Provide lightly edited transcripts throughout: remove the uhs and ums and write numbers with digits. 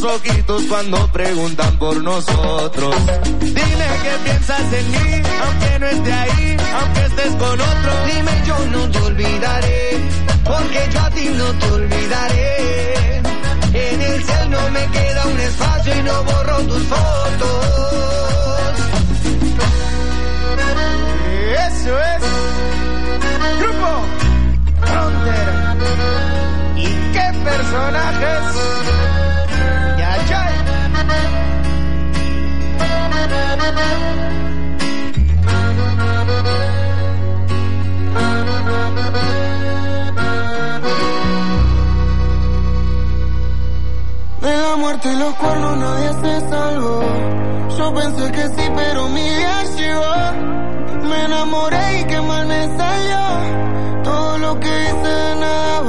ojitos cuando preguntan por nosotros. Dime qué piensas en mí, aunque no esté ahí, aunque estés con otro. Dime, yo no te olvidaré, porque yo a ti no te olvidaré. En el cel no me queda un espacio y no borro tus fotos. Eso es Grupo Frontera. ¿Y qué personajes? Ya, ya. De la muerte y los cuernos nadie se salvó. Yo pensé que sí, pero mi día llegó. Me enamoré y qué mal me salió. Todo lo que hice de nada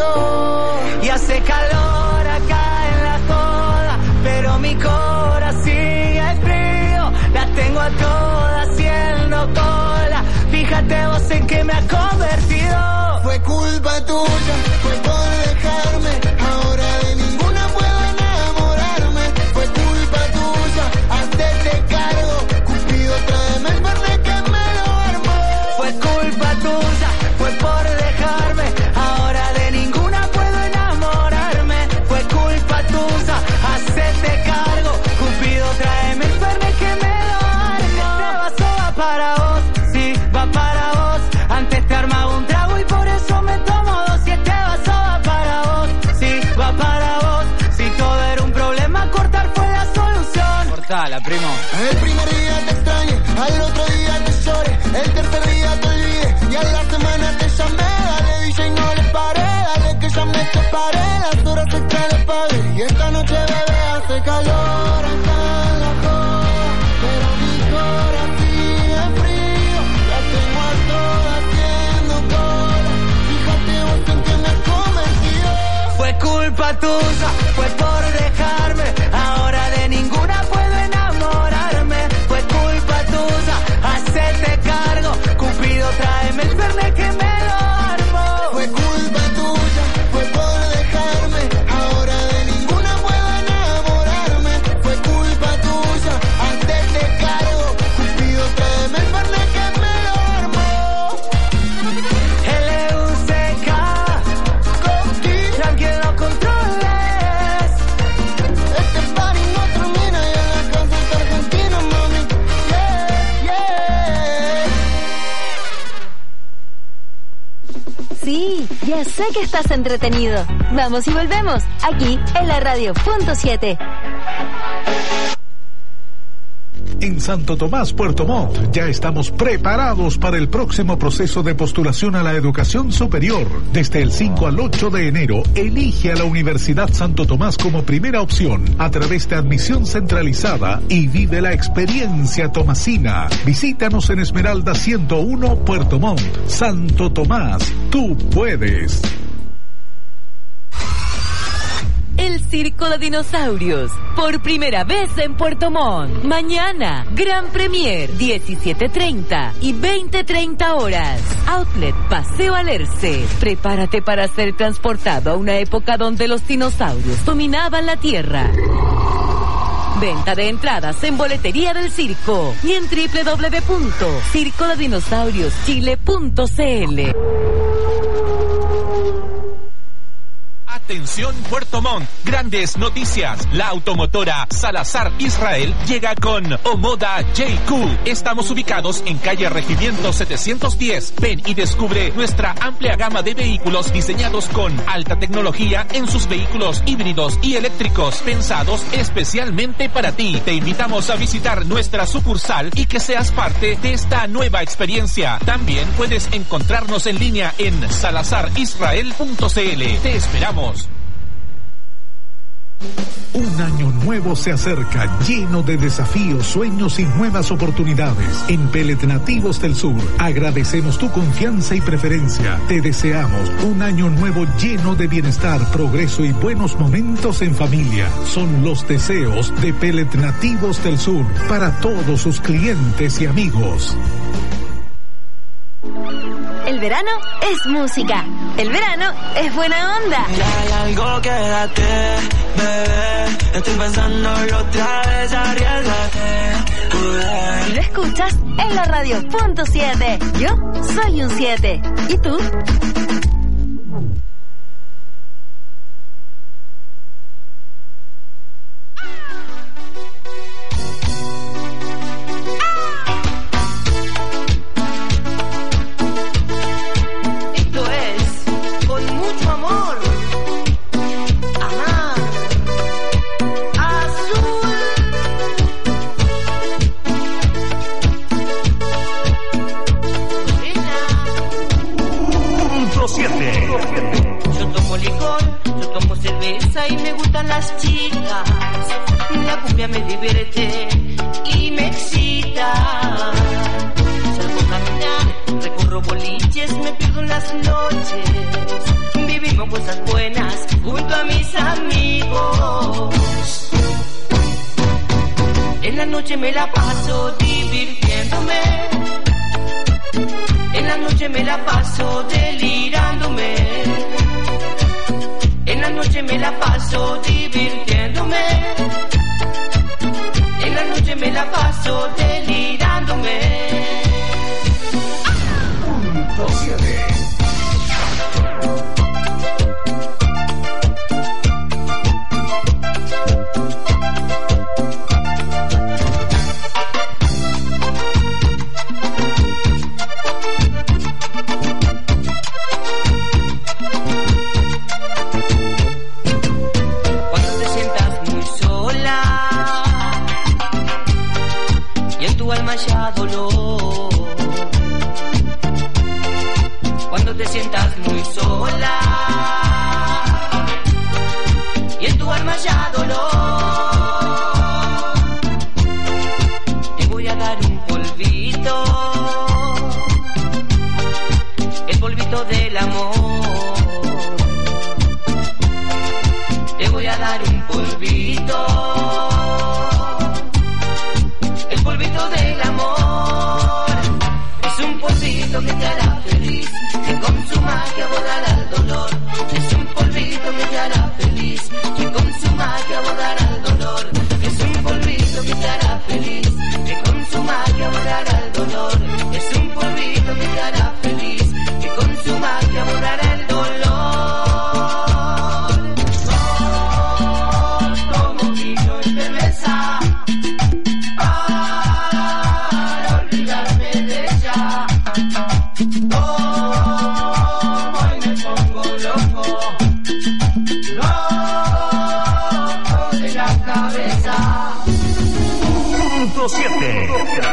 valió. Y hace calor acá en la joda, pero mi corazón sigue frío. Las tengo a todas haciendo cola. Fíjate vos en qué me ha convertido. Fue culpa tuya, fue por dejarme. Ahora de ninguna puedo enamorarme. Fue culpa tuya, hacerte cargo. Cupido, tráeme el verde que me lo armó. Fue culpa tuya, fue por dejarme. Ahora de ninguna puedo enamorarme. Fue culpa tuya, hacerte cargo. Cupido, tráeme el verde que me lo armó. Este vaso va para vos, sí, va para vos. Antes te armaba un trago y por eso me tomo dos. Y este vaso va para vos, sí, va para vos. Si todo era un problema, cortar fue la solución. Cortala, primo. El primer día te extrañé, al otro día te lloré, el tercer día te olvidé y a la semana te llamé. Dale DJ, no le paré, dale que ya me separé, las horas extra le pagué y esta noche bebé hace calor acá en la joda, pero mi corazón sigue frío, la tengo a todas haciendo cola. Fíjate vos en que me has convencido. Fue culpa tuya, fue por dejarme. Ahora de ninguna puedo enamorarme. Fue culpa tuya, hacerte cargo. Cupido, tráeme el fernet que me lo armó. Fue culpa tuya, fue por dejarme. Ahora de ninguna puedo enamorarme. Fue culpa tuya, hacerte cargo. Cupido, tráeme el fernet que me lo armó. L-U-C-K, tranquilo, no controles. Este party no termina y en la casa está Argentina, mami. Yeah, yeah. Sí, ya sé que estás entretenido. Vamos y volvemos, aquí en la radio.7. En Santo Tomás, Puerto Montt, ya estamos preparados para el próximo proceso de postulación a la educación superior. Desde el 5 al 8 de enero, elige a la Universidad Santo Tomás como primera opción a través de admisión centralizada y vive la experiencia tomasina. Visítanos en Esmeralda 101, Puerto Montt. Santo Tomás, tú puedes. El Circo de Dinosaurios, por primera vez en Puerto Montt. Mañana, Gran Premier, 17:30 y 20:30 horas. Outlet Paseo Alerce. Prepárate para ser transportado a una época donde los dinosaurios dominaban la Tierra. Venta de entradas en boletería del circo y en www.circodedinosaurioschile.cl. Atención Puerto Montt, grandes noticias. La automotora Salazar Israel llega con Omoda JQ. Estamos ubicados en calle Regimiento 710. Ven y descubre nuestra amplia gama de vehículos diseñados con alta tecnología en sus vehículos híbridos y eléctricos, pensados especialmente para ti. Te invitamos a visitar nuestra sucursal y que seas parte de esta nueva experiencia. También puedes encontrarnos en línea en salazarisrael.cl. Te esperamos. Un año nuevo se acerca, lleno de desafíos, sueños y nuevas oportunidades. En Pellet Nativos del Sur, agradecemos tu confianza y preferencia. Te deseamos un año nuevo lleno de bienestar, progreso y buenos momentos en familia. Son los deseos de Pellet Nativos del Sur para todos sus clientes y amigos. El verano es música. El verano es buena onda. Ya hay algo, quédate, bebé. Estoy pensándolo otra vez, arriesgate. Y lo escuchas en la radio punto 7. Yo soy un 7. ¿Y tú? Y me gustan las chicas, la cumbia me divierte y me excita. Salgo a caminar, recorro boliches, me pierdo en las noches. Vivimos cosas buenas junto a mis amigos. En la noche me la paso divirtiéndome. En la noche me la paso delirándome. En la noche me la paso divirtiéndome. En la noche me la paso delirándome. Punto 7. Ya dolor. Cuando te sientas muy sola y en tu alma ya dolor, te voy a dar un polvito, el polvito del amor. Te voy a dar un polvito, el polvito del amor. Es un polvito que te hará feliz, que con su magia borrará el dolor. Es un polvito que te hará feliz, que con su magia borrará el dolor. Es un polvito que te hará feliz, que con su magia borrará el dolor. Es un polvito que te hará feliz, que con su magia borrará el dolor. Como vino y cerveza, Punto 7.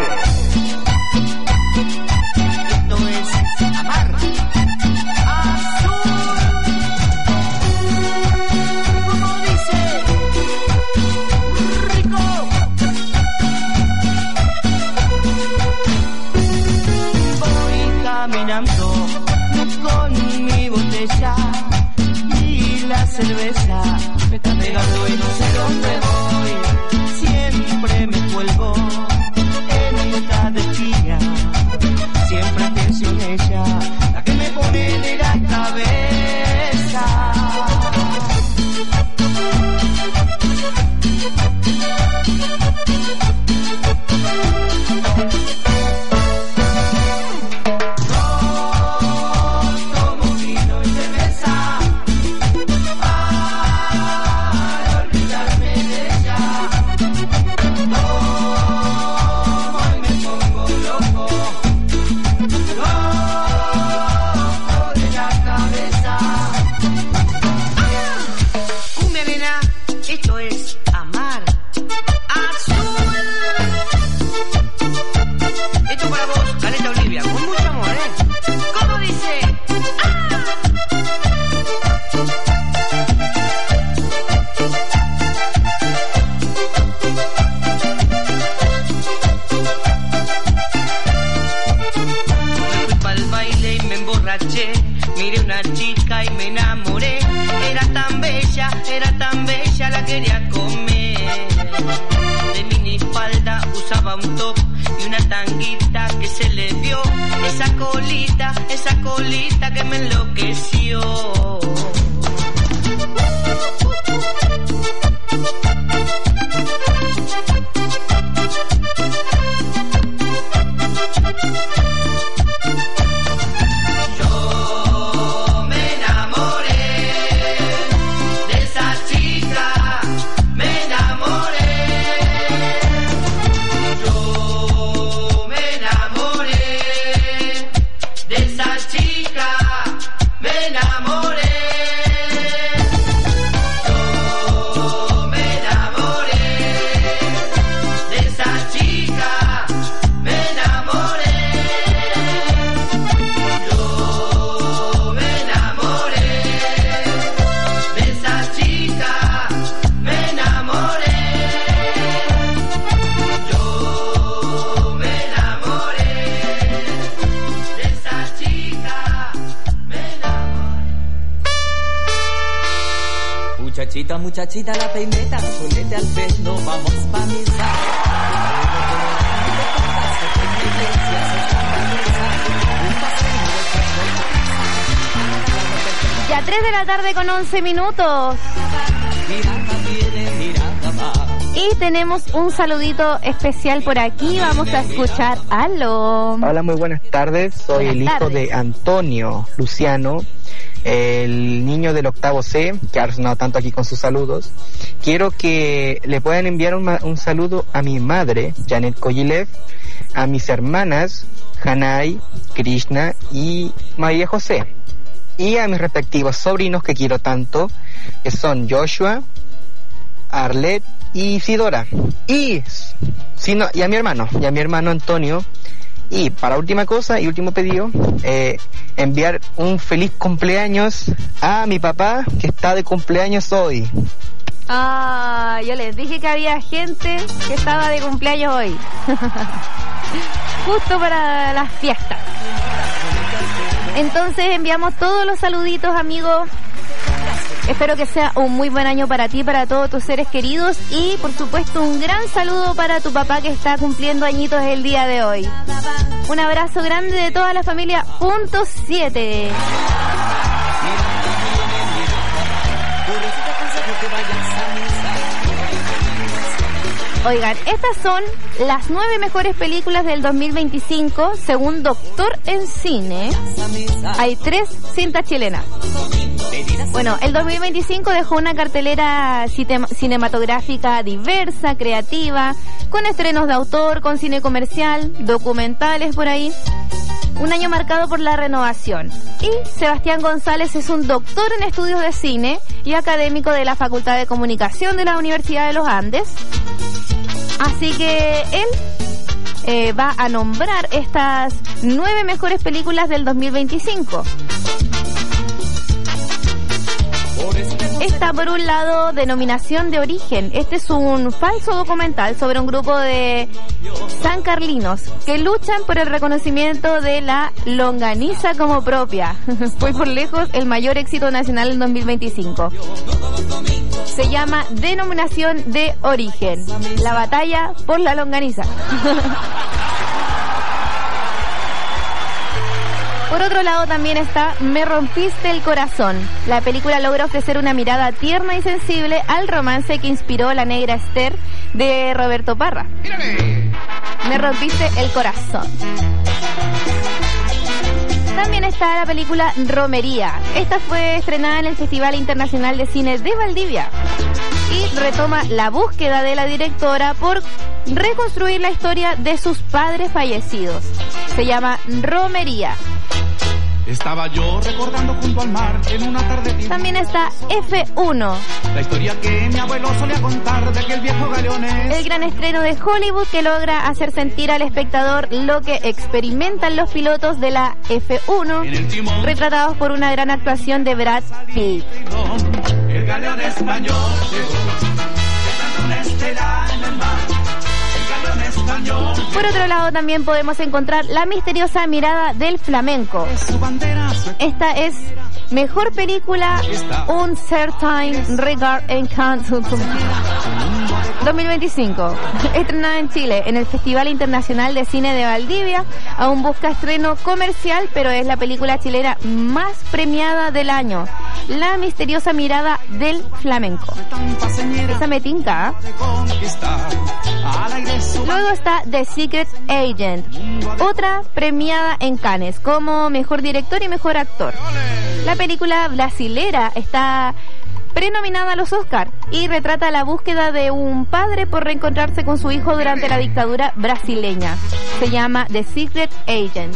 Esto es amar. Azul. Como dice, rico. Voy caminando con mi botella y la cerveza me está pegando y no sé dónde voy. Siempre me vuelvo en esta destilla. Siempre pienso en ella, la que me pone de la cabeza. Como vino y cerveza, para olvidarme de ella. Esto es amar. Azul. Esto para vos, Caleta Olivia, con mucho amor, ¿eh? ¿Cómo dice? Me fui pa'l baile y me emborraché. Miré una chica y me enamoré. Era tan bella la quería comer. De minifalda usaba un top y una tanguita que se le vio. esa colita que me enloqueció. Muchachita, la peineta, solete al pelo, vamos pa' misa. Ya 3 de la tarde con 11 minutos. Y tenemos un saludito especial por aquí. Vamos a escuchar. ¡Aló! Hola, muy buenas tardes. Soy el hijo de Antonio Luciano, el niño del octavo C, que ha resonado tanto aquí con sus saludos. Quiero que le puedan enviar un saludo a mi madre, Janet Koyilev, a mis hermanas, Hanai, Krishna y María José, y a mis respectivos sobrinos que quiero tanto, que son Joshua, Arlet y Isidora, y a mi hermano Antonio. Y para última cosa y último pedido, enviar un feliz cumpleaños a mi papá, que está de cumpleaños hoy. Ah, yo les dije que había gente que estaba de cumpleaños hoy. Justo para las fiestas. Entonces enviamos todos los saluditos, amigos. Espero que sea un muy buen año para ti, para todos tus seres queridos, y por supuesto un gran saludo para tu papá que está cumpliendo añitos el día de hoy. Un abrazo grande de toda la familia Punto 7. Oigan, estas son las 9 mejores películas del 2025 según Doctor en Cine. Hay 3 cintas chilenas. Bueno, el 2025 dejó una cartelera cinematográfica diversa, creativa, con estrenos de autor, con cine comercial, documentales por ahí. Un año marcado por la renovación. Y Sebastián González es un doctor en estudios de cine y académico de la Facultad de Comunicación de la Universidad de los Andes. Así que él va a nombrar estas 9 mejores películas del 2025. Está por un lado Denominación de Origen. Este es un falso documental sobre un grupo de sancarlinos que luchan por el reconocimiento de la longaniza como propia. Fue por lejos el mayor éxito nacional en 2025. Se llama Denominación de Origen, la batalla por la longaniza. Por otro lado también está Me rompiste el corazón. La película logra ofrecer una mirada tierna y sensible al romance que inspiró La Negra Esther de Roberto Parra. Me rompiste el corazón. También está la película Romería. Esta fue estrenada en el Festival Internacional de Cine de Valdivia y retoma la búsqueda de la directora por reconstruir la historia de sus padres fallecidos. Se llama Romería. Estaba yo recordando junto al mar en una tarde. También está F1. La historia que mi abuelo solía contar de aquel viejo galeonés. El gran estreno de Hollywood que logra hacer sentir al espectador lo que experimentan los pilotos de la F1, retratados por una gran actuación de Brad Pitt. El galeón español llegó, una estela en el mar. Por otro lado también podemos encontrar La misteriosa mirada del flamenco. Esta es mejor película, Un certain regard encanto. 2025. Estrenada en Chile, en el Festival Internacional de Cine de Valdivia. Aún busca estreno comercial, pero es la película chilena más premiada del año. La misteriosa mirada del flamenco. Esa me tinca. Luego está The Secret Agent, otra premiada en Cannes como mejor director y mejor actor. La película brasilera está prenominada a los Oscar y retrata la búsqueda de un padre por reencontrarse con su hijo durante la dictadura brasileña. Se llama The Secret Agent.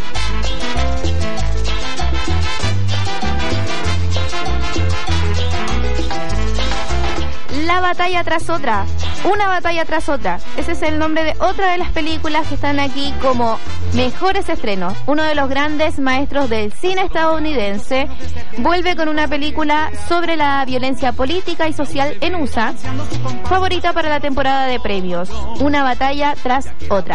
La batalla tras otra, una batalla tras otra. Ese es el nombre de otra de las películas que están aquí como mejores estrenos. Uno de los grandes maestros del cine estadounidense vuelve con una película sobre la violencia política y social en USA, favorita para la temporada de premios. Una batalla tras otra.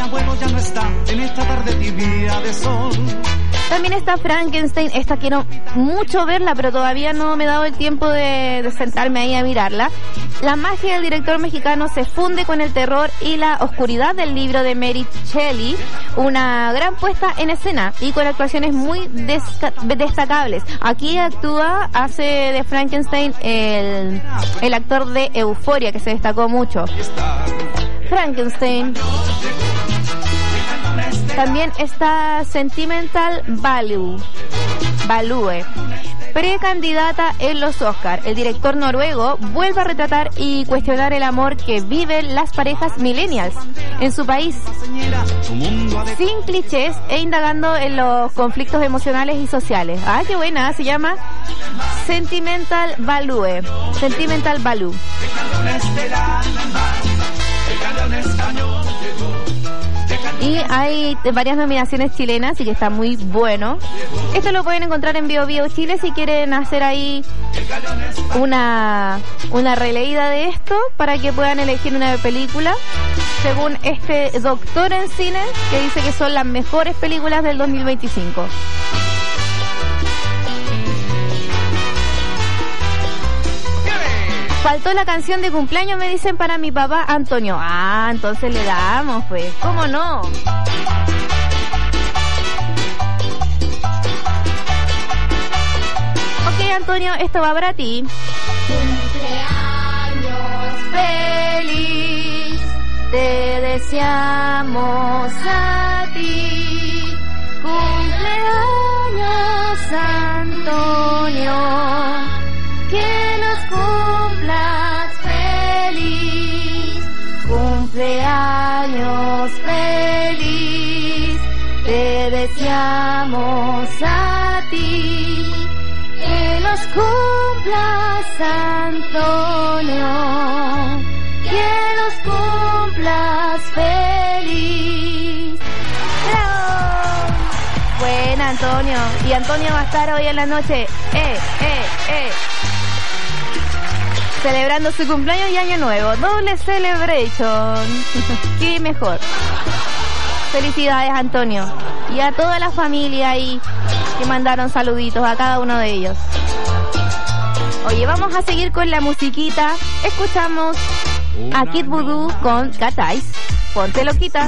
También está Frankenstein. Esta quiero mucho verla, pero todavía no me he dado el tiempo de sentarme ahí a mirarla. La magia del director mexicano se funde con el terror y la oscuridad del libro de Mary Shelley. Una gran puesta en escena y con actuaciones muy destacables. Aquí hace de Frankenstein el actor de Euphoria, que se destacó mucho. Frankenstein. También está Sentimental Value, precandidata en los Oscar. El director noruego vuelve a retratar y cuestionar el amor que viven las parejas millennials en su país, sin clichés e indagando en los conflictos emocionales y sociales. Ah, qué buena, se llama Sentimental Value. Y hay varias nominaciones chilenas y que está muy bueno. Esto lo pueden encontrar en Bio Bio Chile si quieren hacer ahí una releída de esto para que puedan elegir una película según este doctor en cine que dice que son las mejores películas del 2025. Faltó la canción de cumpleaños, me dicen, para mi papá Antonio. Ah, entonces le damos, pues. ¿Cómo no? Ok, Antonio, esto va para ti. Cumpleaños feliz, te deseamos a ti. Cumpleaños, Antonio, que nos cumplas feliz. Cumpleaños feliz, te deseamos a ti. Que nos cumplas, Antonio, que nos cumplas feliz. ¡Bravo! Buena, Antonio. Y Antonio va a estar hoy en la noche. Celebrando su cumpleaños y año nuevo. Doble celebration. Qué mejor. Felicidades, Antonio. Y a toda la familia ahí que mandaron saluditos a cada uno de ellos. Oye, vamos a seguir con la musiquita. Escuchamos a Kid Voodoo con Cat Eyes. Ponte loquita.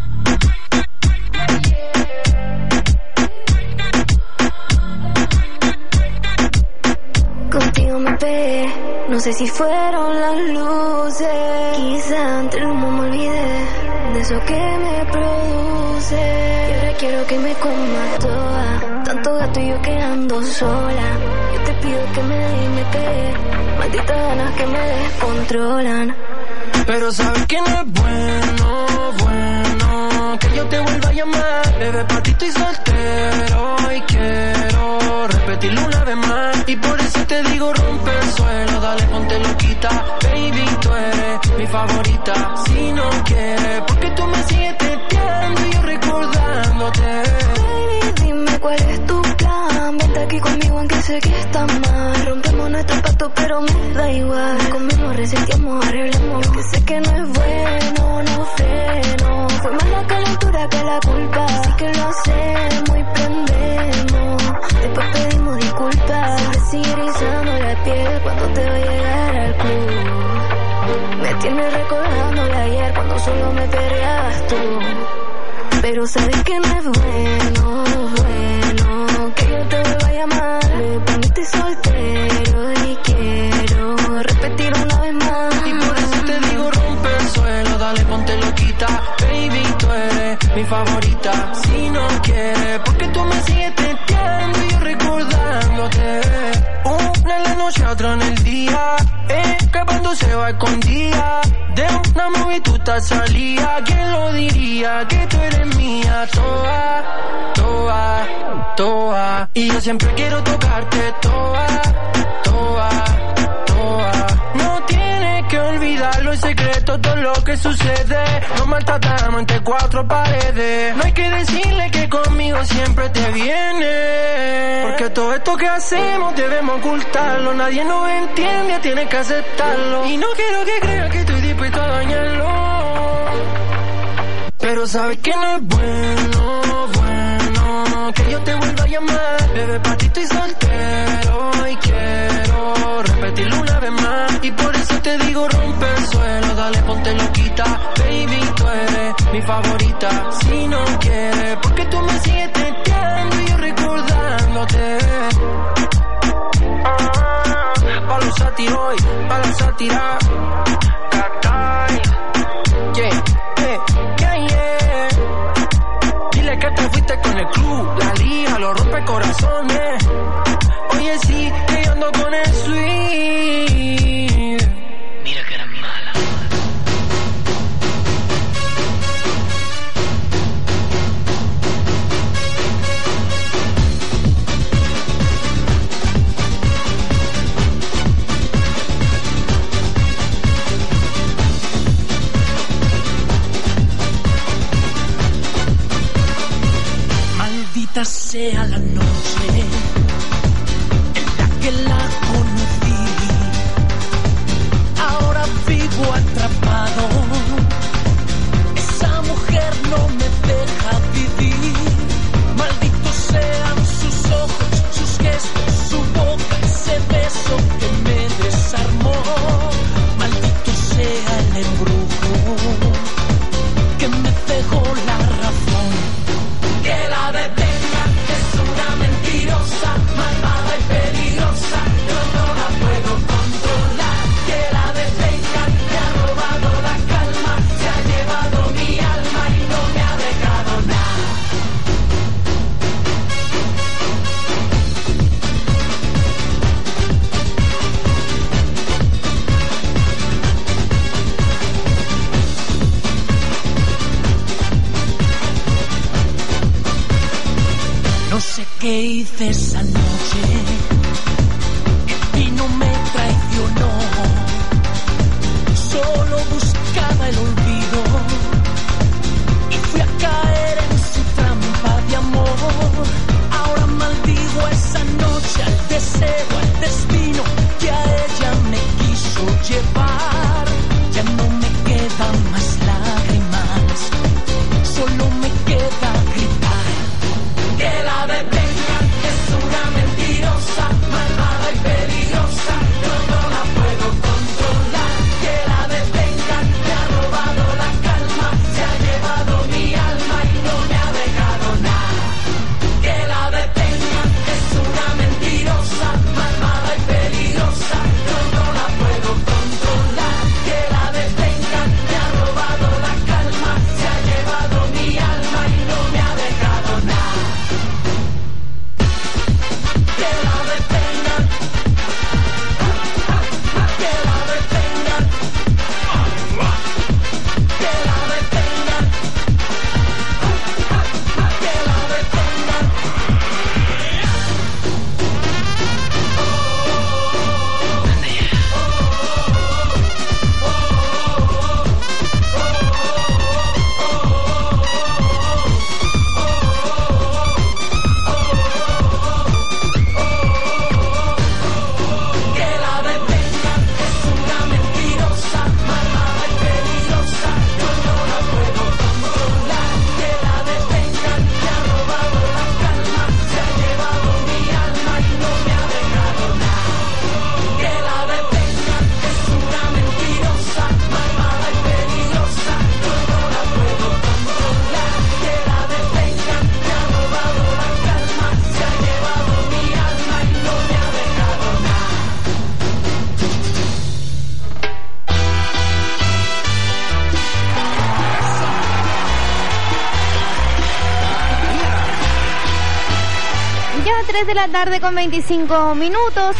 Contigo me pegué, no sé si fueron las luces. Quizá entre el humo me olvidé de eso que me produce. Y ahora quiero que me comas toda, tanto gato y yo quedando sola. Yo te pido que me dé y me pegue, malditas ganas que me descontrolan. Pero sabes que no es bueno, que yo te vuelva a llamar. Bebé, pa' ti estoy soltero y quiero repetirlo una vez más. Y por eso te digo rompe el suelo, dale ponte loquita. Baby, tú eres mi favorita. Si no quieres, porque tú me sigues teteando y yo recordándote. Baby, dime cuál es tu plan. Vente aquí conmigo aunque sé que está mal. Rompemos nuestro pacto pero me da igual. Conmigo resentimos, arreglemos. Que sé que no es bueno, no freno. Fue más la calentura que la culpa. Así que lo hacemos y prendemos. Después pedimos disculpas. Siempre sigue erizando la piel cuando te voy a llegar al club. Me tienes recordando de ayer cuando solo me peleabas tú. Pero sabes que no es bueno que yo te vuelva a llamar. Me poniste soltero y quiero repetir una vez más. Y por eso te digo rompe el suelo, dale ponte loquita. Baby, tú eres mi favorita. Si no quieres, porque tú me sigues testeando y yo recordándote. Una en la noche, otra en el día. Escapándose va escondida. De una movie tú estás salida. ¿Quién lo diría? Que tú eres mía. Toa. Y yo siempre quiero tocarte toa. No tienes que olvidarlo en secreto todo lo que sucede. Nos maltratamos entre cuatro paredes. No hay que decirle que conmigo siempre te viene. Porque todo esto que hacemos debemos ocultarlo. Nadie nos entiende, tienes que aceptarlo. Y no quiero que creas que estoy dispuesto a dañarlo. Pero sabes que no es bueno que yo te vuelva a llamar. Bebé, pa' ti estoy soltero y quiero repetirlo una vez más. Y por eso te digo rompe el suelo, dale ponte loquita. Baby, tú eres mi favorita. Si no quieres, porque tú me sigues testeando y yo recordándote. Pa' los sátiros y pa' la sátira. Dile que te fuiste con el club, la liga, los rompe corazones. Oye, sí, que yo ando con el sweet. Mira que era mala. Maldita sea la noche en la que la conocí. Ahora vivo atrapado. Esa mujer no me deja vivir. Malditos sean sus ojos, sus gestos, su boca, ese beso que me desarmó. Maldito sea el embrujo que me dejó la razón. Que la detengan, es una mentirosa, malvada y peligrosa, yo no la puedo controlar. Que la detengan, me ha robado la calma, se ha llevado mi alma y no me ha dejado nada. No sé qué hice esa noche, el vino me traicionó. Solo buscaba el olvido y fui a caer en su trampa de amor. Ahora maldigo esa noche, al deseo, al destino que a ella me quiso llevar. Ya no me quedan más lágrimas, solo me queda gritar. Que la detengan, es una mentirosa, malvada y peligrosa, yo no la puedo controlar. Que la detengan, me ha robado la calma, se ha llevado mi alma y no me ha 3 de la tarde con 25 minutos.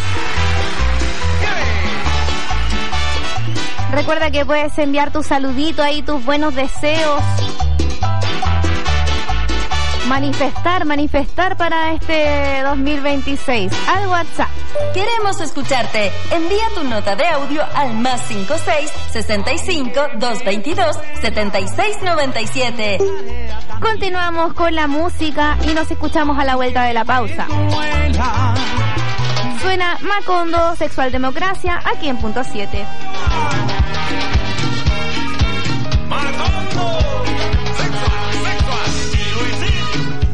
Recuerda que puedes enviar tu saludito ahí, tus buenos deseos. Manifestar para este 2026 al WhatsApp. Queremos escucharte. Envía tu nota de audio al +56 65 222 7697. Continuamos con la música y nos escuchamos a la vuelta de la pausa. Suena Macondo, Sexual Democracia, aquí en Punto 7. Macondo, sexual, y Luisín.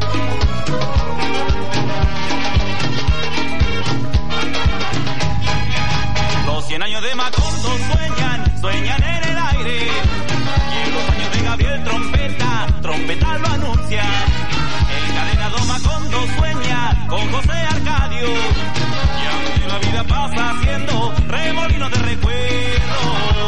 Los 100 años de Macondo sueñan en el aire. Y los años de Gabriel trompeta lo anuncia. El cadenado Macondo sueña con José Arcadio. Y aunque la vida pasa haciendo remolinos de recuerdos.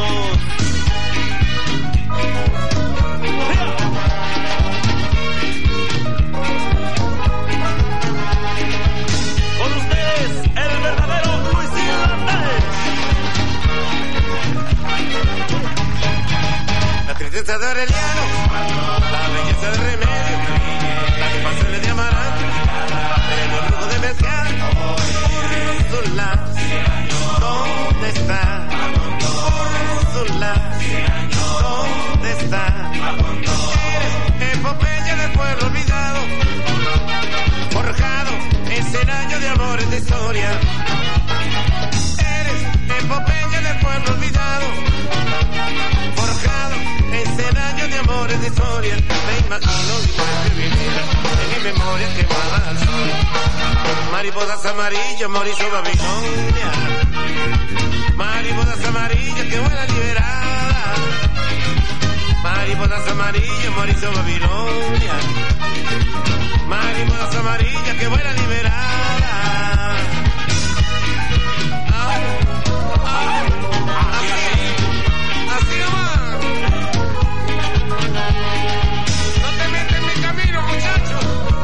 Con ustedes, el verdadero Luisín Landés. La tristeza de Aureliano, la belleza de Remedio, las pasiones de Amaranto, el brujo de Mezcal, Úrsula, ¿dónde está? Úrsula, ¿dónde está? Eres epopeya del pueblo olvidado, forjado en 100 años de amores de historia. Eres epopeya del pueblo olvidado, forjado en 100 años de amores de historia. Me imagino igual que vivir en mi memoria quemada al sol. Mariposas amarillas, Mauricio Babilonia. Mariposas amarillas que vuelan liberadas. Mariposas amarillas, Mauricio Babilonia. Mariposas amarillas que vuelan liberadas. Así nomás. No te metes en mi camino, muchacho.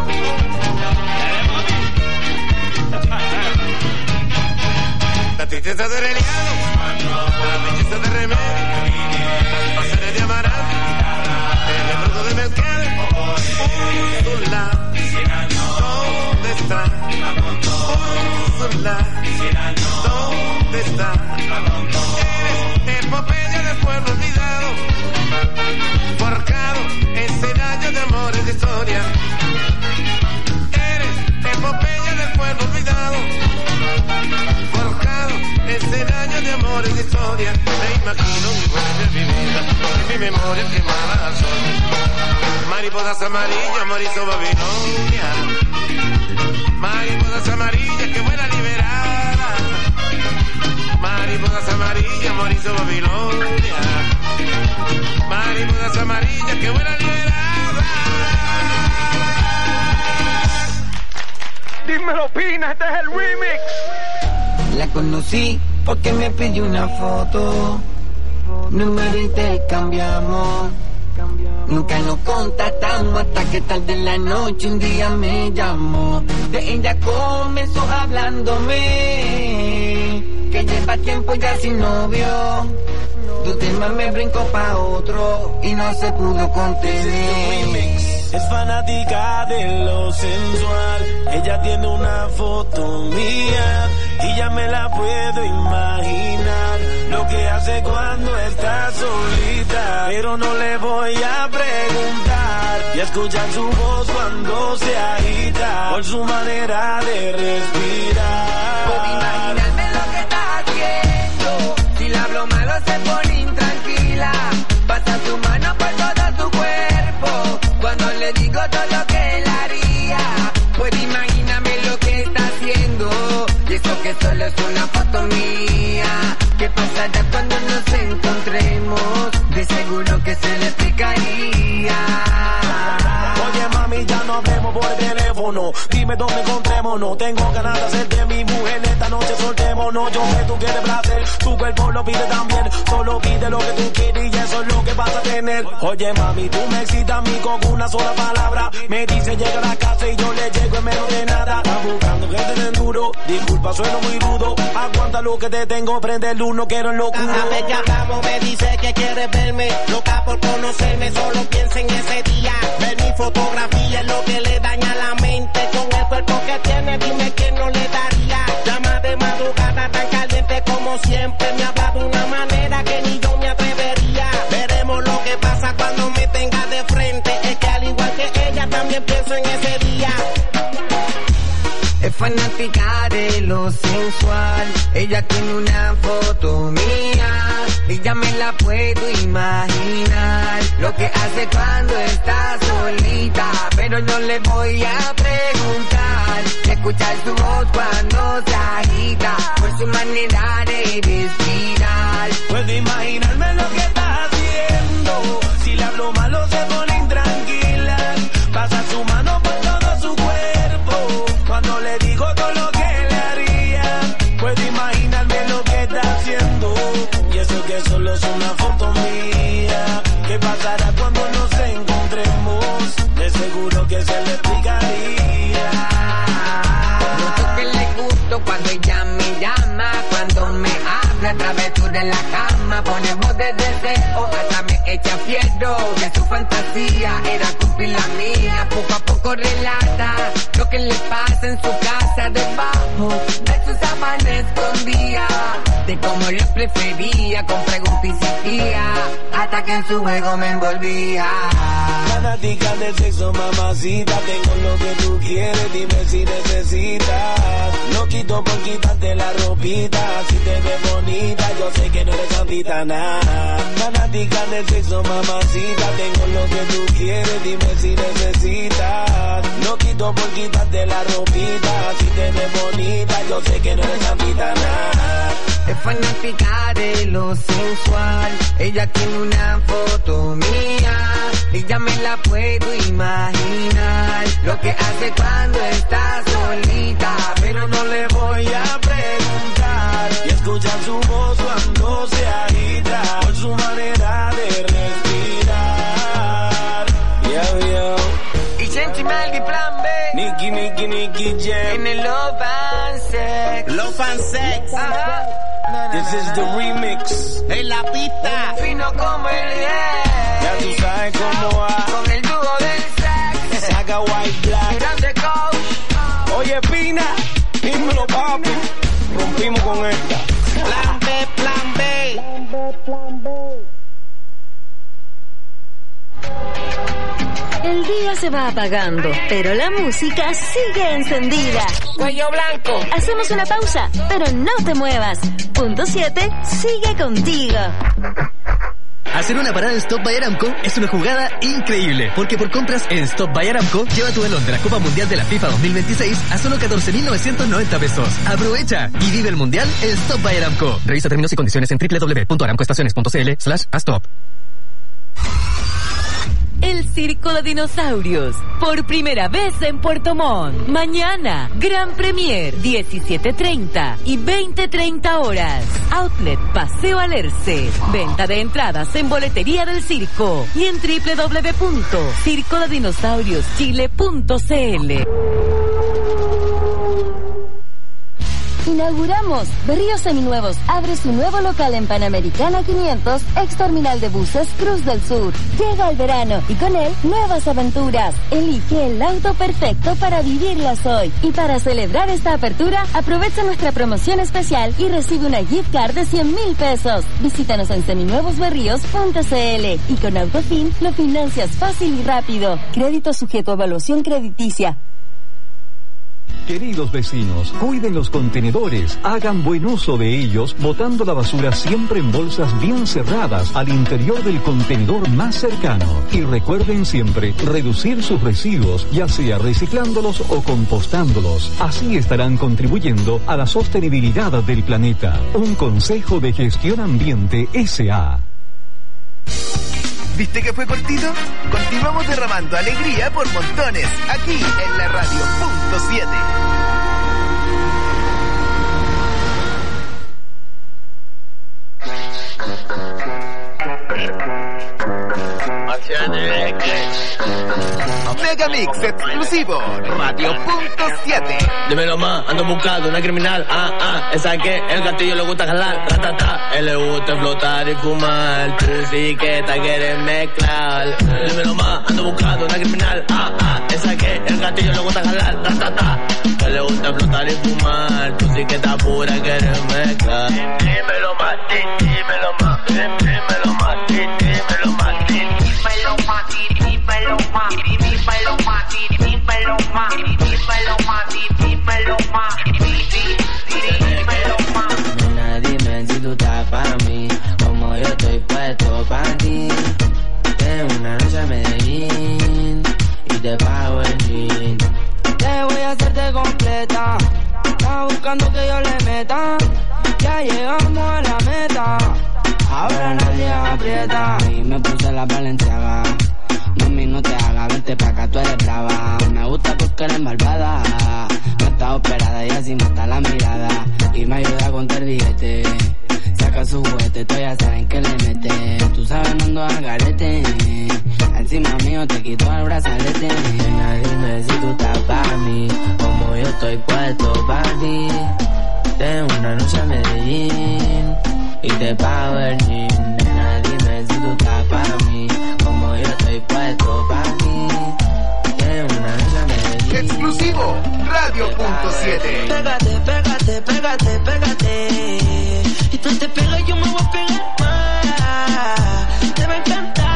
La tristeza de Aureliano, la belleza de Remedio, las pasiones de Amaranto, el brujo de Mezcal, Úrsula, ¿dónde está? Úrsula, ¿dónde está? Eres epopeya del pueblo olvidado, forjado en 100 años de amores de historia. Eres epopeya del pueblo olvidado, forjado en 100 años de amores de historia. Me imagino igual de vivir en mi memoria quemada al sol. Mariposas amarillas, Mauricio Babilonia. Mariposas amarillas que vuelan liberadas. Mariposas amarillas, Mauricio Babilonia. Mariposas amarillas que vuelan liberadas. Dímelo, Pina, este es el remix. La conocí porque me pidió una foto. Número intercambiamos. Nunca nos contactamos hasta que tarde en la noche un día me llamó. De ella comenzó hablándome que lleva tiempo ya sin novio. De un tema me brincó pa' otro y no se pudo contener. Es fanática de lo sensual. Ella tiene una foto mía y ya me la puedo imaginar. Lo que hace cuando está solita, pero no le voy a preguntar. Y escuchar su voz cuando se agita por su manera de respirar. Puedo imaginarme lo que está haciendo. Si le hablo malo se pone intranquila. Pasa su mano por todo su cuerpo cuando le digo todo lo que él haría. Puedo imaginarme lo que está haciendo. Y eso que solo es una foto mía. ¿Qué pasará cuando nos encontremos? De seguro que se le explicaría. Oye mami, ya no hablemos por teléfono. Dime dónde encontrémonos. Tengo ganas de hacerte mi mujer. Esta noche soltémonos. Yo sé tú quieres placer. Tu cuerpo lo pide también. Solo pide lo que tú quieres y eso es lo que vas a tener. Oye mami, tú me excitas a mí con una sola palabra. Me dice llega a la casa y yo le llego en menos de nada. A buscar Disculpa, sueno muy rudo. Aguanta lo que te tengo, prende el uno, quiero en locura. Cada vez que hablamos me dice que quiere verme. Loca por conocerme, solo piensa en ese día. Ver mi fotografía es lo que le daña la mente. Con el cuerpo que tiene, dime quién no le daría. Llama de madrugada tan caliente como siempre. Me habla de una manera que ni yo me atrevería. Veremos lo que pasa cuando me tenga de frente. Es que al igual que ella también pienso en ese día. Es fanática de lo sensual. Ella tiene una foto mía y ya me la puedo imaginar. Lo que hace cuando está solita, pero no le voy a preguntar. Escuchar su voz cuando se agita, por su manera de respirar. Puedo imaginarme lo que está haciendo. Si le hablo malo se pone intranquila. Pasa su mano por todo su cuerpo. Cuando le digo todo lo que le haría, puedo imaginarme lo que está haciendo. Y eso que solo es una foto mía. ¿Qué pasará cuando nos encontremos? De seguro que se le explicaría. Noto que le gusto cuando ella me llama, cuando me habla a través de la cama. Pone voz de deseo, hasta me echa fiedo. Que su fantasía era cumplir la mía. Poco a poco relata lo que le pasa en su casa, debajo de sus sábana escondía, de cómo le prefería, con preguntas insistía, hasta que en su juego me envolvía. Fanática del sexo, mamacita, tengo lo que tú quieres, dime si necesitas. No quito por quitarte la ropita, si te ves bonita, yo sé que no eres santita nada. Fanática del sexo, mamacita, tengo lo que tú quieres, dime si necesitas. No quito por quitarte la ropita, si te ves bonita, yo sé que no eres santita nada. Es fanática de lo sensual. Ella tiene una foto mía y ya me la puedo imaginar. Lo que hace cuando está solita, pero no le voy a preguntar. Y escuchar su voz cuando se agita, por su manera de respirar. Yo, yo. Y Sentinel de Plan B. Nicky Jam. En el Love and Sex. Love and Sex. Ajá. This is the remix. En la pista. Fino como el ya tú sabes cómo va. Con el dúo del sex. Saga White Black. Grande coach. Oye, Pina, dímelo, papi. Rompimos con esta. Plan B, plan B. El día se va apagando, pero la música sigue encendida. Cuello blanco. Hacemos una pausa, pero no te muevas. Punto 7 sigue contigo. Hacer una parada en Stop by Aramco es una jugada increíble, porque por compras en Stop by Aramco, lleva tu balón de la Copa Mundial de la FIFA 2026 a solo 14.990 pesos. Aprovecha y vive el Mundial en Stop by Aramco. Revisa términos y condiciones en www.aramcoestaciones.cl/astop. El Circo de Dinosaurios, por primera vez en Puerto Montt. Mañana, Gran Premier, 17:30 y 20:30 horas. Outlet Paseo Alerce. Venta de entradas en boletería del circo y en www.circodedinosaurioschile.cl. Inauguramos Berríos Seminuevos. Abre su nuevo local en Panamericana 500, ex terminal de buses Cruz del Sur. Llega el verano y con él nuevas aventuras. Elige el auto perfecto para vivirlas hoy. Y para celebrar esta apertura, aprovecha nuestra promoción especial y recibe una gift card de 100.000 pesos. Visítanos en seminuevosberríos.cl y con Autofin lo financias fácil y rápido. Crédito sujeto a evaluación crediticia. Queridos vecinos, cuiden los contenedores, hagan buen uso de ellos, botando la basura siempre en bolsas bien cerradas al interior del contenedor más cercano. Y recuerden siempre reducir sus residuos, ya sea reciclándolos o compostándolos. Así estarán contribuyendo a la sostenibilidad del planeta. Un consejo de Gestión Ambiente S.A. ¿Viste que fue cortito? Continuamos derramando alegría por montones, aquí en la radio Punto 7. Megamix exclusivo, Radio.7. Dímelo más, ando buscando una criminal. Esa que el gatillo le gusta jalar. Ratata, él le gusta explotar y fumar. Tú sí que te quieres mezclar. Dímelo más, ando buscando una criminal. Esa que el gatillo le gusta jalar. Ratata, él le gusta explotar y fumar. Tú sí que estás pura, quieres mezclar. Dímelo más, dímelo más, dímelo más, dímelo más, dímelo más, dímelo más, dímelo más, dímelo más, dímelo más, dímelo más, dímelo más. Nena, dime si tú estás para mí, como yo estoy puesto para ti. Tengo una noche a Medellín y te pago el jean. Te voy a hacerte completa. Estás buscando que yo le meta. Ya llegamos a la meta. Ahora nadie aprieta. Y me puse la Balenciaga. Mami, no te hagas, vente pa' acá, tú eres brava. Me gusta porque eres malvada. No está operada y así mata la mirada. Y me ayuda a contar billete. Saca su juguete, tú ya saben que le mete. Tú sabes, no ando al garete. Encima mío te quito el brazalete. Nena, dime si tú estás para mí, como yo estoy puesto para ti. Tengo una noche a Medellín y te pago el jean. Nena, dime si tú estás para mí, como yo estoy puesto para ti. Tengo una noche a Medellín. Exclusivo, Radio.7. Pégate, pégate, pégate, pégate. Y tú te pegas y yo me voy a pegar más. Te va a encantar.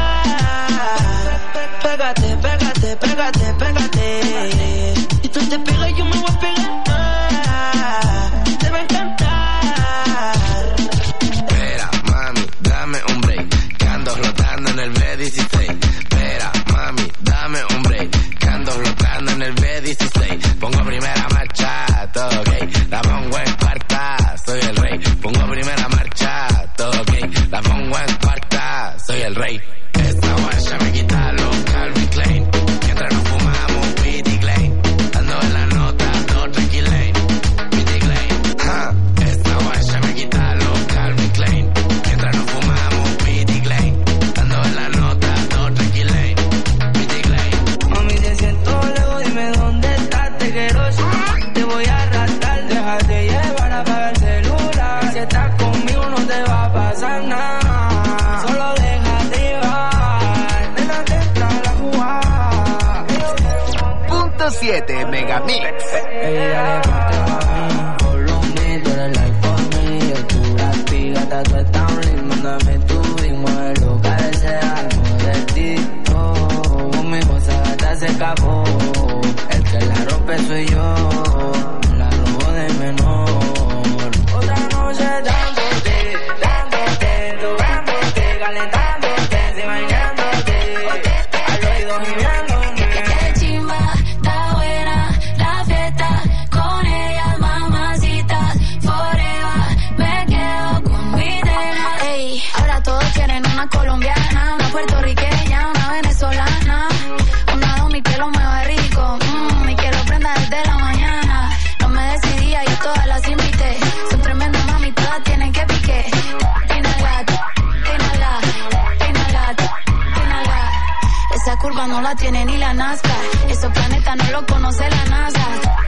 Pégate, pégate, pégate, pégate. Y tú te pegas y yo me voy a pegar más. Te va a encantar. Espera, mami, dame un break, que ando flotando en el B16. Espera, mami, dame un break, que ando flotando en el B16. Pongo primera marcha, todo ok, la pongo en cuarta, soy el rey. Pongo primera marcha, todo ok, la pongo en cuarta, soy el rey. Esta guacha me quita los Calvin Klein, mientras nos fumamos Pity Klein. Ando en la nota, no tranquilane, Pity Klein. Esta guacha me quita los Calvin Klein, mientras nos fumamos Pity Klein. Ando en la nota, no tranquilane, Pity Klein. Mami, te siento lejos, dime dónde estás, te quiero. Te voy a arrastrar, déjate llevar, apaga el celular. Y si estás conmigo no te va a pasar nada, solo déjate llevar, nena, te entra la jugada. Punto 7 Megamix. Ella le gusta a mí, por lo mío, tú eres like for me. Tú la pigata, tú estás un lindo, mándame tu ritmo, es lo que desea, algo de ti. Oh, mi cosa gata se escapó, el que la rompe soy yo, la robo de menor. Otra noche dándote, tocándote, calentándote, bañándote, al oído gimiéndome. Qué chimba, está buena la fiesta, con ellas mamacitas, forever, me quedo con mi nena. Ey, ahora todos quieren una colombiana, una puertorriqueña, una venezolana, una domi que lo mueva rico, y que lo prenda desde la mañana. No me decidía y todas las invité, son tremendas mami, todas tienen que pique. Esa curva no la tiene ni la Nazca, esos planetas no lo conoce la NASA.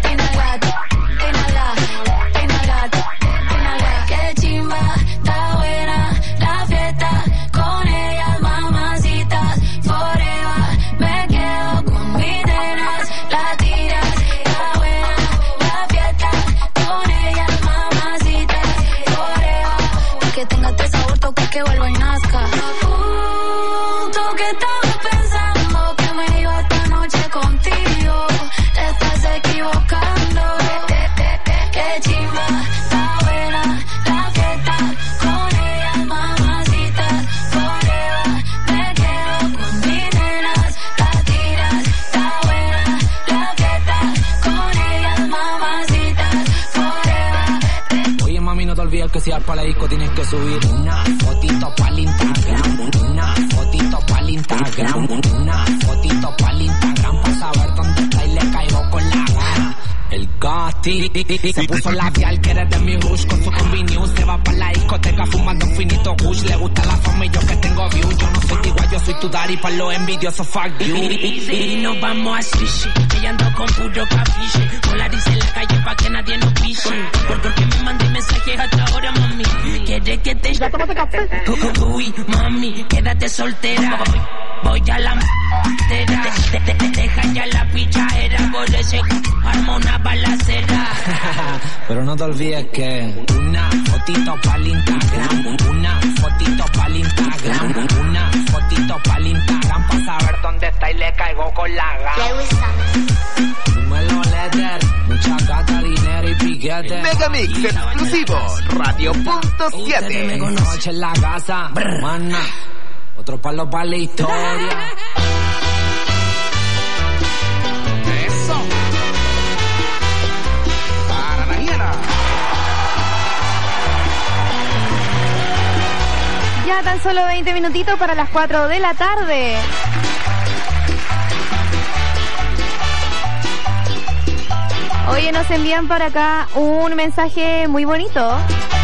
Qué chimba, está buena la fiesta, con ellas mamacitas, forever, me quedo con mis nenas, la tiras, está buena la fiesta, con ellas mamacitas, forever, pa' que tenga este sabor, toca que vuelva y nazca. Tú que estabas pensando que me iba esta noche contigo, te estás equivocando. Qué chimba, está buena la fiesta, con ellas mamacitas, forever, me quedo con mis nenas, las tiras, está buena la fiesta, con ellas mamacitas, forever. Oye mami, no te olvides que si vas para la disco tienes que subir una fotito para el Instagram, una fotito para el Instagram, una fotito para el Instagram, para saber dónde está y le caigo con la gana. El Bugatti. Se puso labial, quiere de mi rush con su combi news. Se va pa' la discoteca fumando un finito kush. Le gusta la fama y yo que tengo views. Yo no soy igual, yo soy tu daddy pa' los envidiosos, fuck you. Y nos vamos a sushi. Ella ando con puro capiche. Polarice en la calle pa' que nadie nos pise. Porque me mandé mensajes hasta ahora, mami. Quiere que te... Uy, mami, quédate soltera. Voy a la deja ya la pichadera. Por ese arma una balacera. Pero no te olvides que una fotito pa'l Instagram. Una fotito pa'l Instagram. Una fotito pa'l Instagram. Pa' saber dónde está y le caigo con la gana. Número letter, mucha gata, dinero y piquete. Megamix exclusivo, Radio.7. Noche en la casa, mana. Otro palo para la historia. Eso. Para la hiena. Ya tan solo 20 minutitos para las 4 de la tarde. Oye, nos envían para acá un mensaje muy bonito.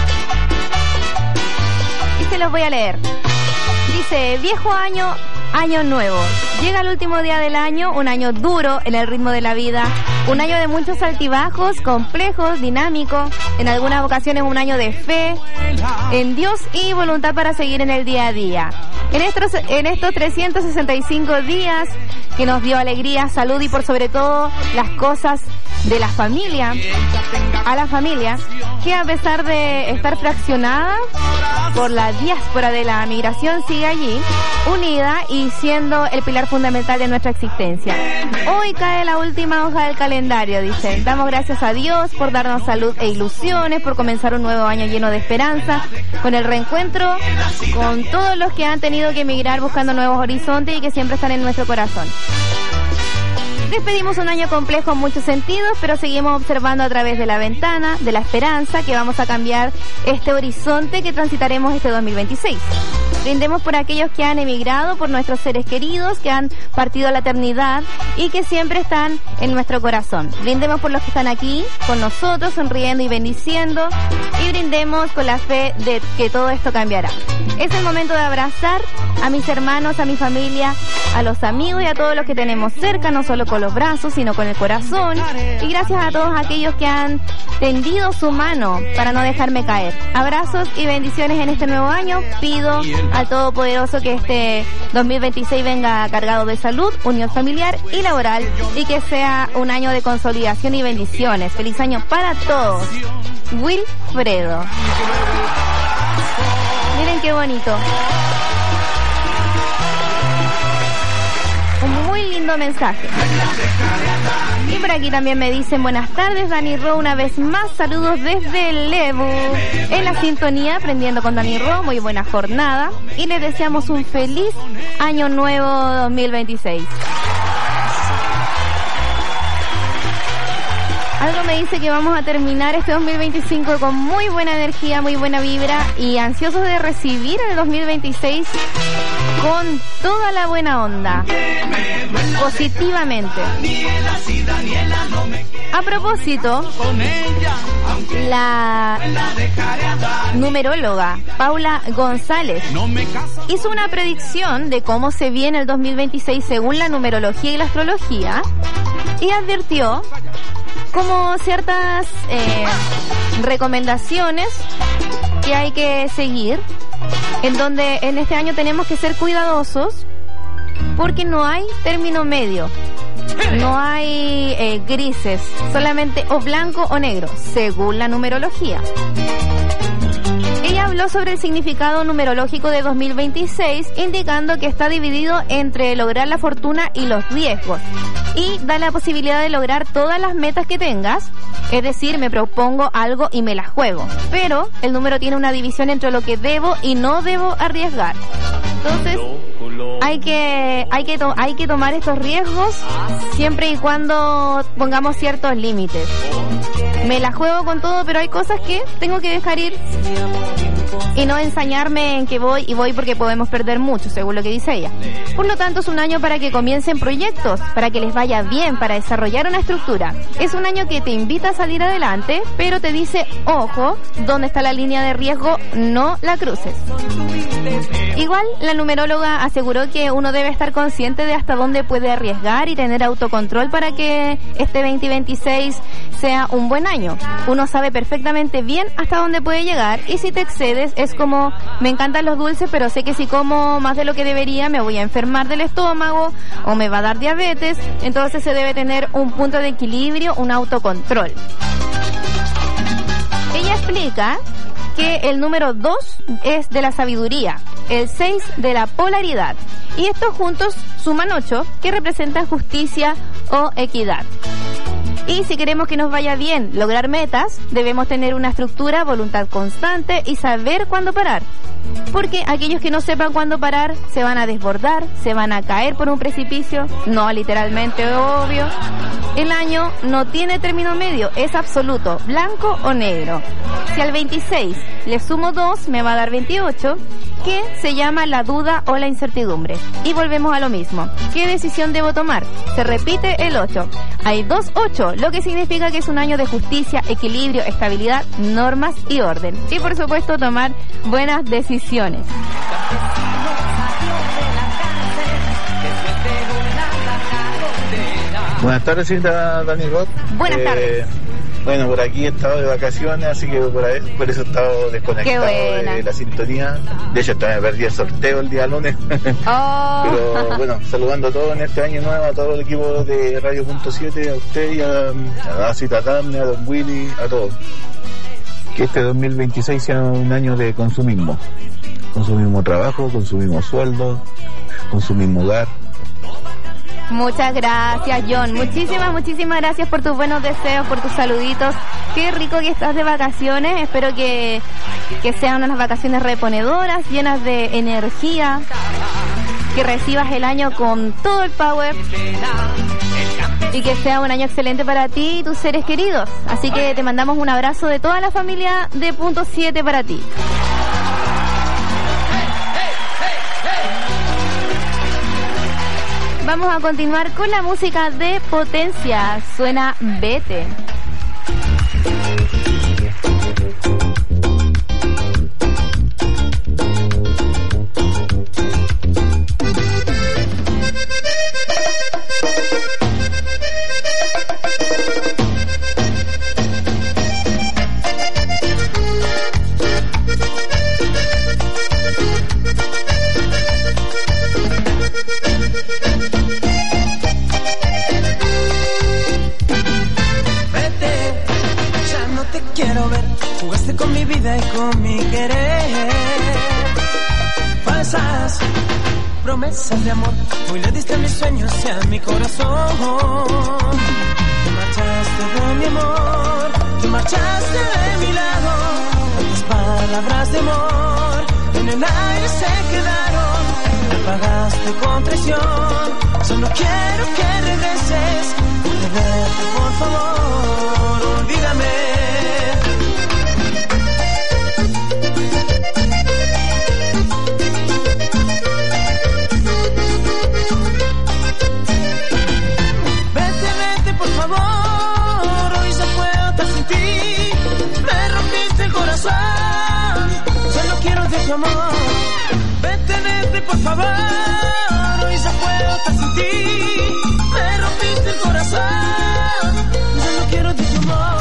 Y se los voy a leer. Dice, viejo año, año nuevo. Llega el último día del año, un año duro en el ritmo de la vida, un año de muchos altibajos, complejos, dinámicos, en algunas ocasiones un año de fe en Dios y voluntad para seguir en el día a día. En estos 365 días que nos dio alegría, salud y por sobre todo las cosas de la familia, a la familia, que a pesar de estar fraccionada por la diáspora de la migración, sigue allí, unida y siendo el pilar fundamental de nuestra existencia. Hoy cae la última hoja del calendario, dice. Damos gracias a Dios por darnos salud e ilusiones, por comenzar un nuevo año lleno de esperanza, con el reencuentro con todos los que han tenido que emigrar buscando nuevos horizontes y que siempre están en nuestro corazón. Despedimos un año complejo en muchos sentidos, pero seguimos observando a través de la ventana de la esperanza que vamos a cambiar este horizonte que transitaremos este 2026. Brindemos por aquellos que han emigrado, por nuestros seres queridos que han partido a la eternidad y que siempre están en nuestro corazón. Brindemos por los que están aquí con nosotros, sonriendo y bendiciendo, y brindemos con la fe de que todo esto cambiará. Es el momento de abrazar a mis hermanos, a mi familia, a los amigos y a todos los que tenemos cerca, no solo con los brazos, sino con el corazón. Y gracias a todos aquellos que han tendido su mano para no dejarme caer. Abrazos y bendiciones en este nuevo año. Pido al Todopoderoso que este 2026 venga cargado de salud, unión familiar y laboral, y que sea un año de consolidación y bendiciones. Feliz año para todos. Wilfredo. Miren qué bonito. Un muy lindo mensaje. Y por aquí también me dicen buenas tardes, Dani Ro, una vez más, saludos desde Lebu. En la sintonía, aprendiendo con Dani Ro, muy buena jornada. Y les deseamos un feliz año nuevo 2026. Algo me dice que vamos a terminar este 2025 con muy buena energía, muy buena vibra y ansiosos de recibir el 2026 con toda la buena onda, positivamente. A propósito, la numeróloga Paula González hizo una predicción de cómo se viene el 2026 según la numerología y la astrología y advirtió como ciertas recomendaciones que hay que seguir, en donde en este año tenemos que ser cuidadosos porque no hay término medio, no hay grises, solamente o blanco o negro, según la numerología. Ella habló sobre el significado numerológico de 2026, indicando que está dividido entre lograr la fortuna y los riesgos, y da la posibilidad de lograr todas las metas que tengas, es decir, me propongo algo y me la juego, pero el número tiene una división entre lo que debo y no debo arriesgar. Entonces, hay que tomar estos riesgos siempre y cuando pongamos ciertos límites. Me la juego con todo, pero hay cosas que tengo que dejar ir y no ensañarme en que voy y voy porque podemos perder mucho, según lo que dice ella. Por lo tanto, es un año para que comiencen proyectos, para que les vaya bien, para desarrollar una estructura. Es un año que te invita a salir adelante, pero te dice, ojo, ¿dónde está la línea de riesgo? No la cruces. Igual, la numeróloga aseguró que uno debe estar consciente de hasta dónde puede arriesgar y tener autocontrol para que este 2026 sea un buen año. Uno sabe perfectamente bien hasta dónde puede llegar, y si te excedes es como, me encantan los dulces, pero sé que si como más de lo que debería me voy a enfermar del estómago o me va a dar diabetes. Entonces se debe tener un punto de equilibrio, un autocontrol. Ella explica que el número 2 es de la sabiduría, el 6 de la polaridad, y estos juntos suman 8, que representan justicia o equidad. Y si queremos que nos vaya bien lograr metas, debemos tener una estructura, voluntad constante y saber cuándo parar. Porque aquellos que no sepan cuándo parar se van a desbordar, se van a caer por un precipicio, no literalmente, obvio. El año no tiene término medio, es absoluto, blanco o negro. Si al 26 le sumo 2, me va a dar 28, que se llama la duda o la incertidumbre. Y volvemos a lo mismo. ¿Qué decisión debo tomar? Se repite el 8. Hay 2 8, lo que significa que es un año de justicia, equilibrio, estabilidad, normas y orden. Y por supuesto tomar buenas decisiones. Buenas tardes, señorita Dani Roth. Buenas tardes. Bueno, por aquí he estado de vacaciones, así que por eso he estado desconectado de la sintonía. De hecho, también me perdí el sorteo el día lunes. Oh. Pero bueno, saludando a todos en este año nuevo, a todo el equipo de Radio Punto 7, a usted y a Cita Tamne, a Don Willy, a todos. Que este 2026 sea un año de consumismo. Consumismo trabajo, consumismo sueldo, consumismo hogar. Muchas gracias, John. Muchísimas gracias por tus buenos deseos, por tus saluditos. Qué rico que estás de vacaciones. Espero que sean unas vacaciones reponedoras, llenas de energía. Que recibas el año con todo el power. Y que sea un año excelente para ti y tus seres queridos. Así que te mandamos un abrazo de toda la familia de Punto 7 para ti. Vamos a continuar con la música de Potencia. Suena Vete. Quiero ver, jugaste con mi vida y con mi querer. Falsas promesas de amor, hoy le diste a mis sueños y a mi corazón. Te marchaste de mi amor, te marchaste de mi lado. Tantas palabras de amor en el aire se quedaron. Me pagaste con traición, solo quiero que regreses. De verte, por favor, olvídame. Solo quiero de tu amor. Vete, por favor. Hoy ya puedo estar sin ti. Me rompiste el corazón. Solo quiero de tu amor.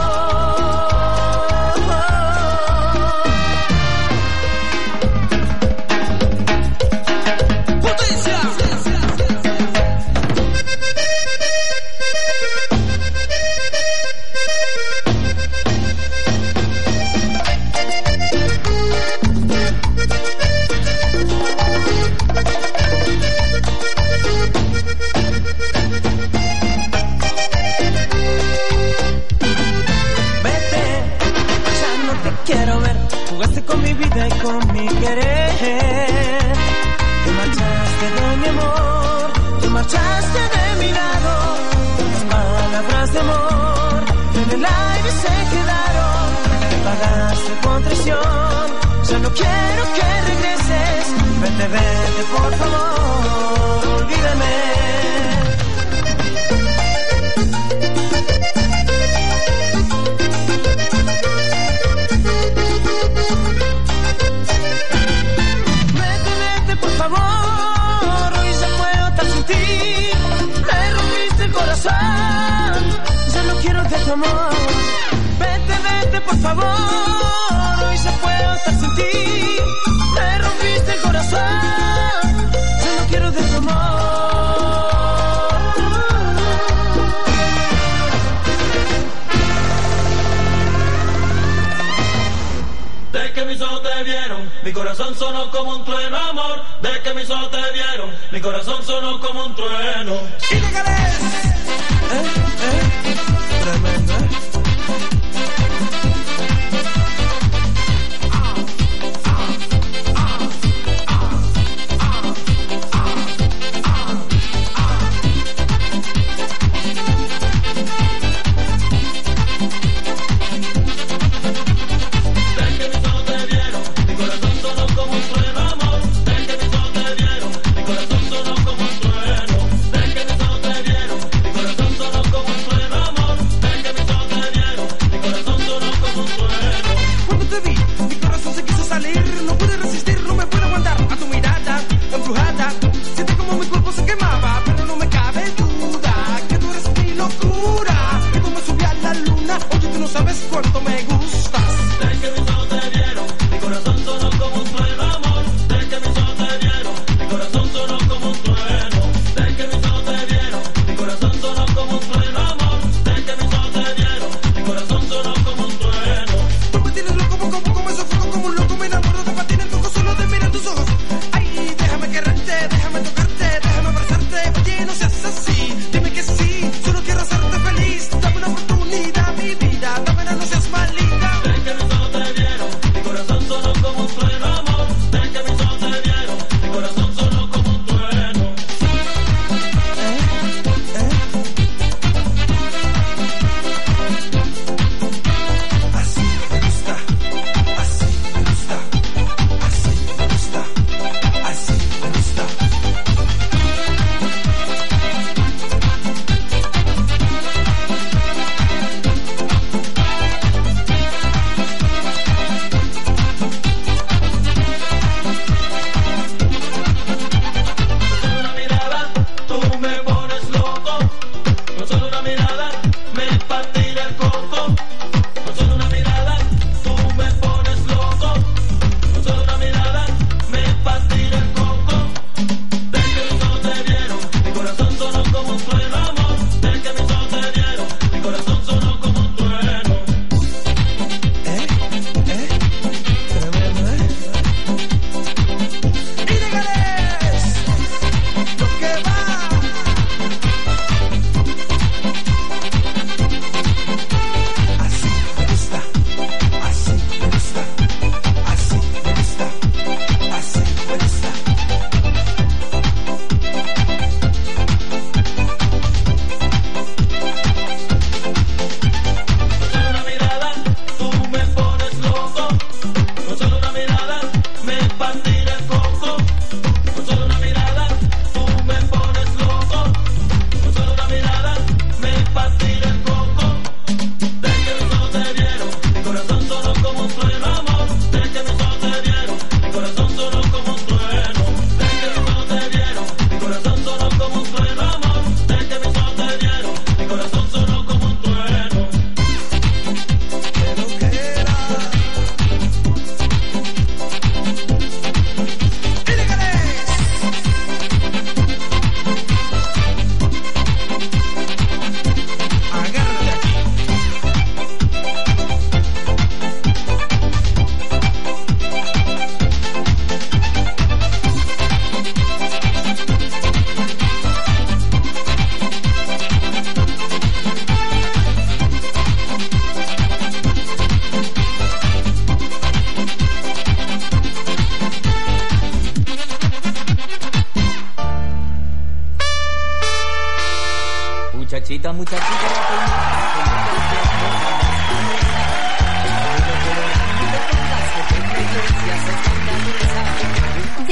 ¡Potencia! Quiero ver, jugaste con mi vida y con mi querer. Te marchaste de mi amor, te marchaste de mi lado. Las palabras de amor en el aire se quedaron. Te pagaste con traición, Solo quiero que regreses. Vete, vete, por favor, olvídame. Vete, vete, por favor, hoy ya puedo estar sin ti. Me rompiste el corazón, ya no quiero de tu amor. Vete, vete, por favor, hoy ya puedo estar sin ti. Me rompiste el corazón, ya no quiero de tu amor. De que mis ojos te vieron, mi corazón sonó como un trueno, amor. De que mis ojos te vieron, mi corazón sonó como un trueno. ¡Ilegales! Tremendo, cuánto me gustas. De que mis ojos te vieron, mi corazón sonó como un trueno, amor. De que mis ojos te vieron, mi corazón sonó como un trueno. De que mis ojos te vieron, mi corazón sonó como un trueno, amor. De que mis ojos te vieron, mi corazón sonó como un trueno. Tú me tienes loco, poco a poco me sofoco como un loco. Me enamoro de patín en tus solo de mirar tus ojos. Ay, déjame quererte, déjame tocarte, déjame abrazarte. Oye, no seas así, dime que sí, solo quiero hacerte feliz. Dame una oportunidad, mi vida, dame no seas mal.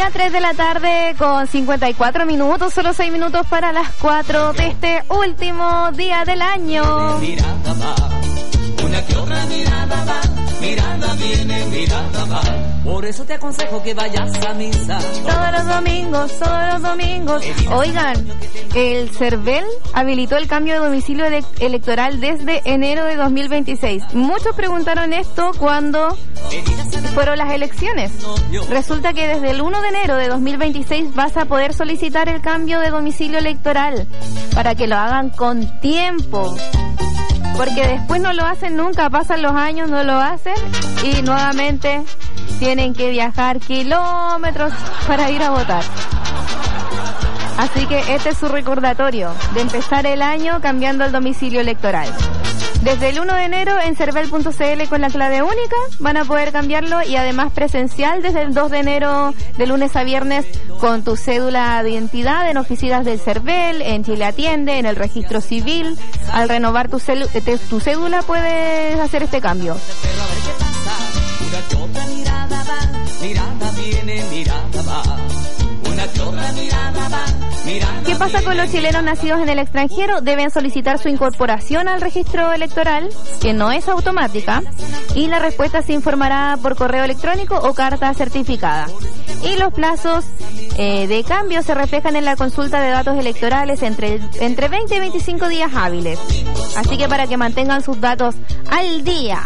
día, 3 de la tarde con 54 minutos, solo 6 minutos para las 4 de este último día del año. Mirada va, una que otra mirada va, mirada viene, mirada va. Por eso te aconsejo que vayas a misa. Todos los domingos. Oigan, el CERVEL habilitó el cambio de domicilio electoral desde enero de 2026. Muchos preguntaron esto cuando fueron las elecciones. Resulta que desde el 1 de enero de 2026 vas a poder solicitar el cambio de domicilio electoral para que lo hagan con tiempo. Porque después no lo hacen nunca, pasan los años, no lo hacen y nuevamente tienen que viajar kilómetros para ir a votar. Así que este es su recordatorio de empezar el año cambiando el domicilio electoral. Desde el 1 de enero en cervel.cl con la clave única van a poder cambiarlo y además presencial desde el 2 de enero de lunes a viernes con tu cédula de identidad en oficinas del CERVEL, en Chile Atiende, en el registro civil. Al renovar tu cédula puedes hacer este cambio. Una que otra mirada va, mirada viene, mirada va. Una que otra mirada va, mirada. ¿Qué pasa con los chilenos nacidos en el extranjero? Deben solicitar su incorporación al registro electoral, que no es automática, y la respuesta se informará por correo electrónico o carta certificada. Y los plazos de cambio se reflejan en la consulta de datos electorales entre 20 y 25 días hábiles. Así que para que mantengan sus datos al día.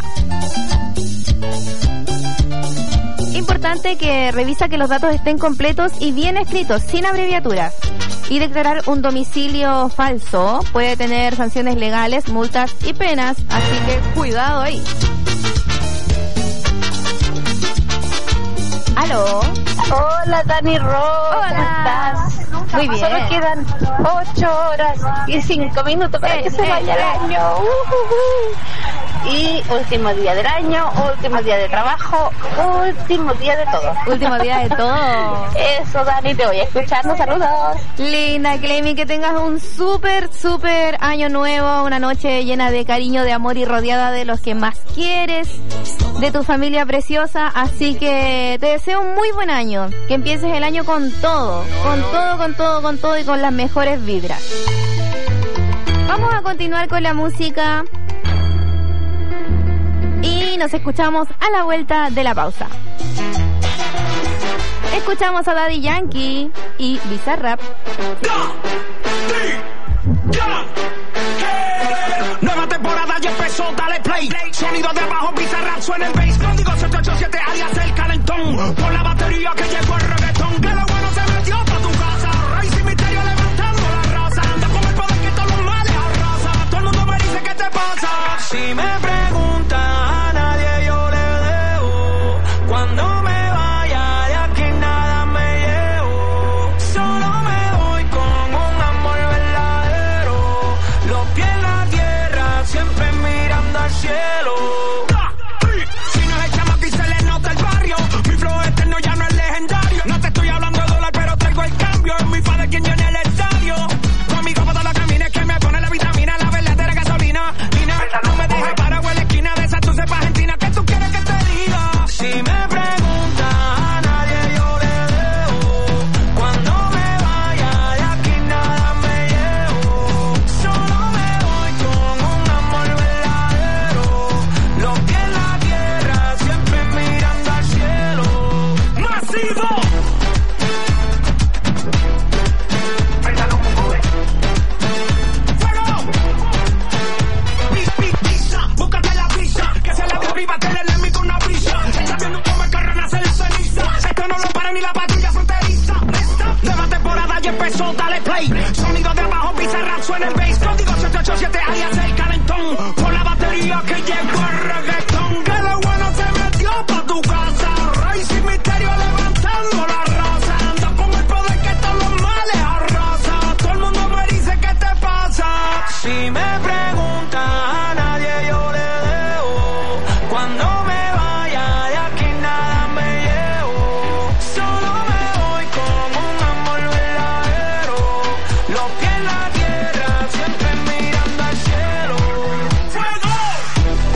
Importante que revisa que los datos estén completos y bien escritos, sin abreviaturas. Y declarar un domicilio falso puede tener sanciones legales, multas y penas, así que cuidado ahí. ¿Aló? Hola, Dani Ro. Hola. ¿Cómo estás? Muy bien. Solo quedan 8 horas y 5 minutos para que se vaya el año. Y último día del año, último día de trabajo, último día de todo. Último día de todo. Eso, Dani, te voy a escuchar. Saludos. Linda, Clemi, que tengas un súper año nuevo, una noche llena de cariño, de amor y rodeada de los que más quieres, de tu familia preciosa. Así que te deseo un muy buen año, que empieces el año con todo y con las mejores vibras. Vamos a continuar con la música y nos escuchamos a la vuelta de la pausa. Escuchamos a Daddy Yankee y Bizarrap. Nueva temporada ya empezó, dale play. Sonido de abajo, Bizarrap, suena el bass. Código 787, alias el calentón. Por la batería que llegó el reggaetón. Que lo bueno se metió pa' tu casa. Rey sin misterio levantando la raza. Anda con el poder que todos los males arrasa. Todo el mundo me dice ¿qué te pasa? Si me preguntan a nadie yo le debo. Cuando me vaya de aquí nada me llevo. Solo me voy con un amor verdadero. Los pies en la tierra siempre mirando al cielo.